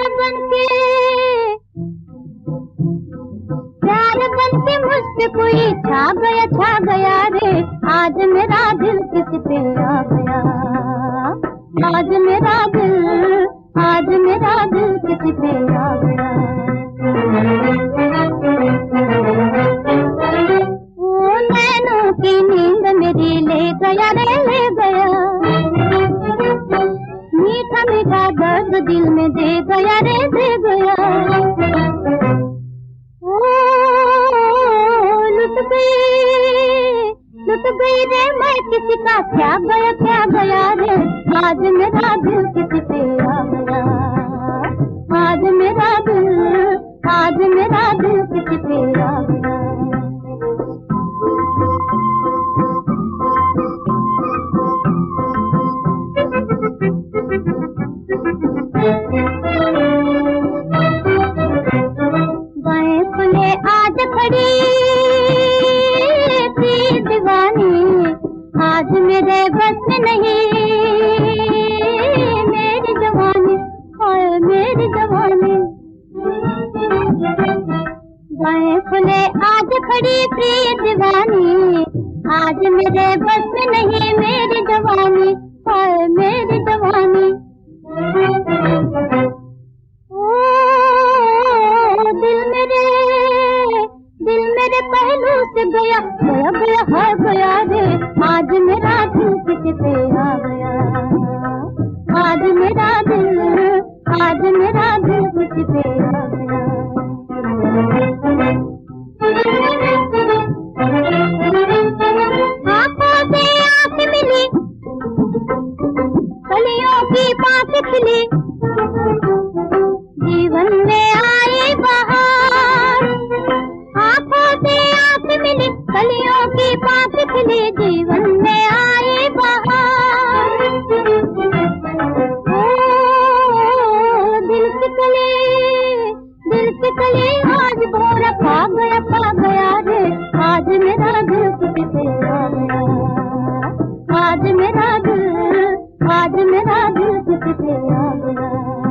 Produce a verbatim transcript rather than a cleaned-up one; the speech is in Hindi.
बनके प्यार बनके मुझ पे कोई छा गया छा गया रे। आज मेरा दिल किस पे आ गया, आज मेरा दिल, आज मेरा दिल किस पे आ गया। ओ नैनों की नींद मेरी ले गया रे ले गया, मीठा मीठा दर्द दिल में दे गया रे दे गया। ओ लुट गई लुट गई रे मैं किसी का, क्या गया क्या गया रे। आज मेरा दिल किसी पे आ गया, आज मेरा दिल, आज मेरा दिल किसी पे आ गया। बाएं खुले आज खड़ी थी दीवानी, आज मेरे बस में नहीं मेरी जवानी, हाय मेरी जवानी। बाएं खुले आज खड़ी थी दीवानी, आज मेरे बस में नहीं मेरी जवानी, हाय मेरी जवानी। ओ दिल मेरे दिल मेरे पहलू से गया गया गया है गया रे। आज मेरा दिल किसी पे आ गया, आज मेरा दिल, आज मेरा दिल किसी पे आ गया। आंखों से आंख मिली, कलियों की पास खिली, जीवन में आई बहार। आंखों से आंख मिली, कलियों की पास खिली, जीवन में आई बहार। ओ दिल की कली, दिल की कली आज भोरा पा गया पा गया रे। आज मेरा दिल किसी पे आ गया, आज मेरा दिल, आज मेरा दिल किसी पे आ गया।